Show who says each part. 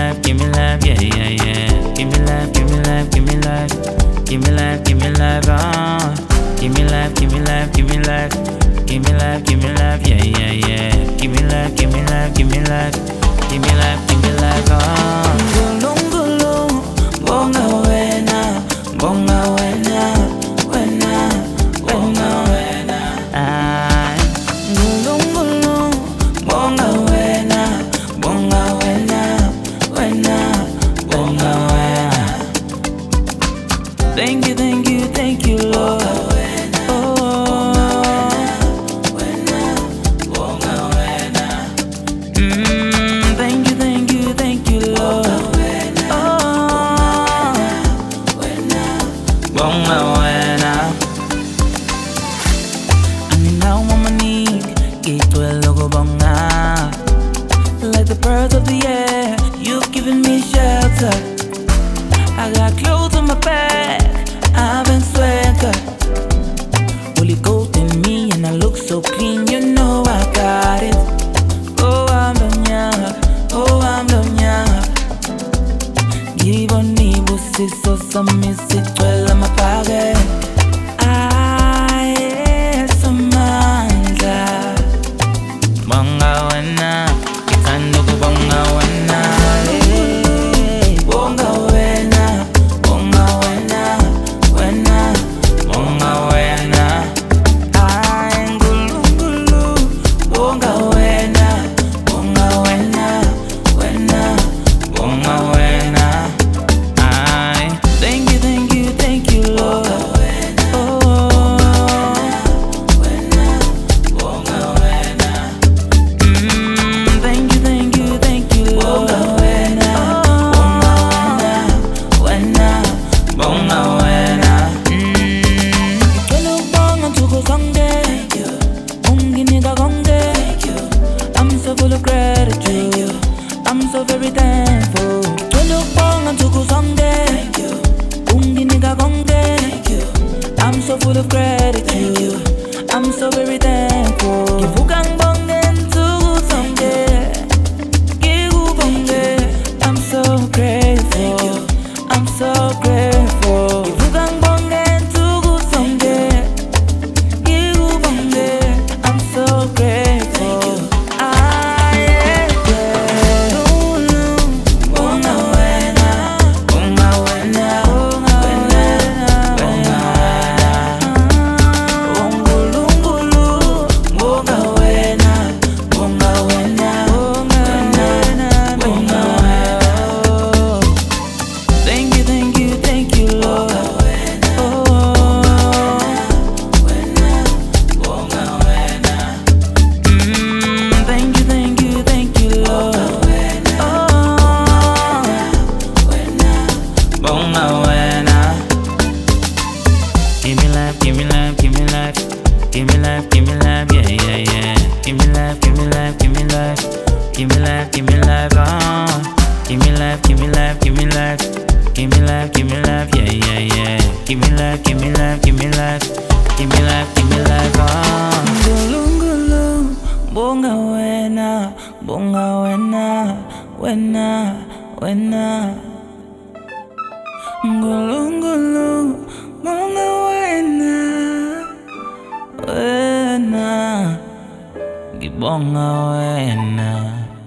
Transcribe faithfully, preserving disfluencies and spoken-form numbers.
Speaker 1: love, give me love, yeah, yeah, yeah. Give me love, give me love, give me love. Give me love, give me love, oh. Give me love, give me love, give me love. Give me love, give me love, yeah, yeah, yeah. Give me love, give me love, give me love. Give me love, give me love, oh.
Speaker 2: Ngulungulu, bonga wena, bonga wena, wena, bonga wena.
Speaker 1: Ah,
Speaker 2: Ngulungulu, bonga wena, bonga wena, wena, bonga wena. Thank you, thank you, thank you, Lord.
Speaker 1: bonga wena.
Speaker 2: I'm now on my knee, get to a logo bonga. Like the birds of the air, you've given me shelter. I got clothes on my back, I've been sweater. Holy goat in me and I look so clean, you know I got it. Oh, I'm done, yeah. Oh, I'm done, yeah. Give on me, bussy, so some miss it, well, I'm a pocket. I some manda.
Speaker 1: Bonga wena, ikando ku bonga wena.
Speaker 2: Bonga wena, bonga wena, wena, bonga wena. Ay, ngulu ngulu, bonga wena, bonga wena, wena, bonga wena.
Speaker 1: Ay,
Speaker 2: Thank you, thank you, thank you, Lord.
Speaker 1: mm,
Speaker 2: Thank you, thank you, thank you, Lord.
Speaker 1: bonga wena.
Speaker 2: I'm so full of gratitude. I'm so very thankful. I'm so full of gratitude. I'm so very thankful. I'm so grateful. I'm so grateful. I'm so grateful. Ah, yeah, yeah. Bonga wena, bonga wena, wena, wena. Ungulungulu, bonga wena, bonga wena, wena, bonga wena. Thank you, thank you, thank you, Lord.
Speaker 1: mm,
Speaker 2: Thank you, thank you, thank you, Lord.
Speaker 1: bonga wena. Give me love, give me love, give me love. Give me love, give me love, yeah, yeah, yeah. Give me love, give me love, give me love. Give me love, give me love, oh. Give me love, give me love, give me love. Give me love, give me love, yeah, yeah, yeah. Give me love, give me love, give me love. Give me love, give me love, oh.
Speaker 2: Ngulungulu, bonga wena, bonga wena, wena, wena. Ngulungulu, bonga wena, wena,
Speaker 1: Gibonga wena.